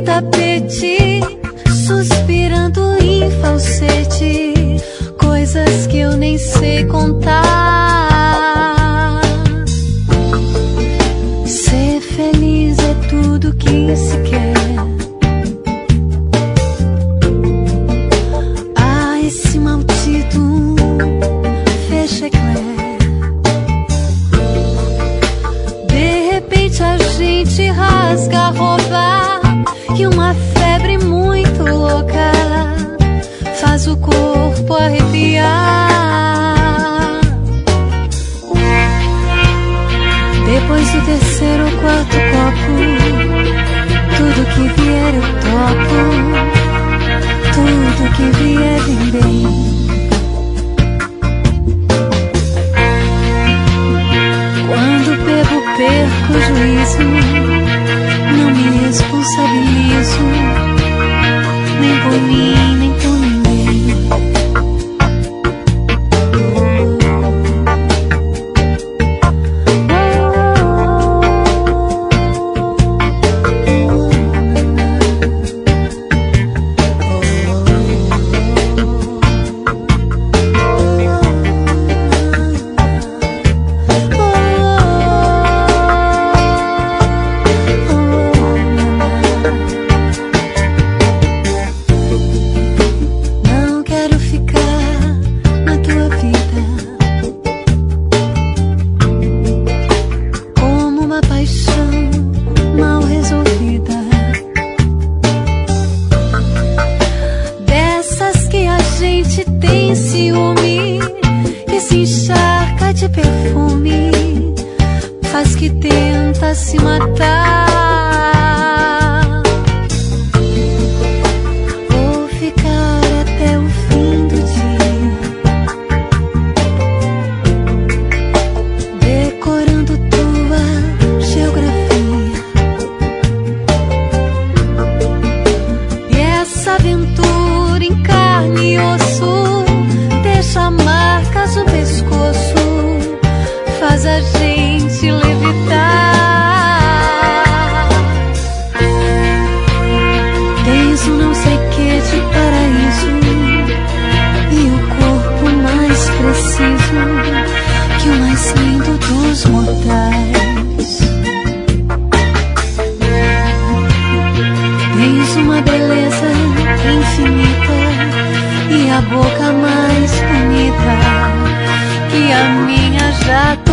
tapete, suspirando em falsete, coisas que eu nem sei contar. Ser feliz é tudo que se quer. Ah, esse maldito fechecler. De repente a gente rasga a roupa e uma febre muito louca faz o corpo arrepiar. Depois do terceiro ou quarto copo, tudo que vier eu topo, tudo que vier vem bem. Quando bebo, perco o juízo, não me responsabilizo, nem por mim, nem por ninguém. Se matar, vou ficar até o fim do dia, decorando tua geografia. E essa aventura em carne e osso deixa marcas no pescoço, faz a gente levitar. Não sei que de paraíso e o corpo mais preciso que o mais lindo dos mortais. Tens uma beleza infinita e a boca mais bonita que a minha já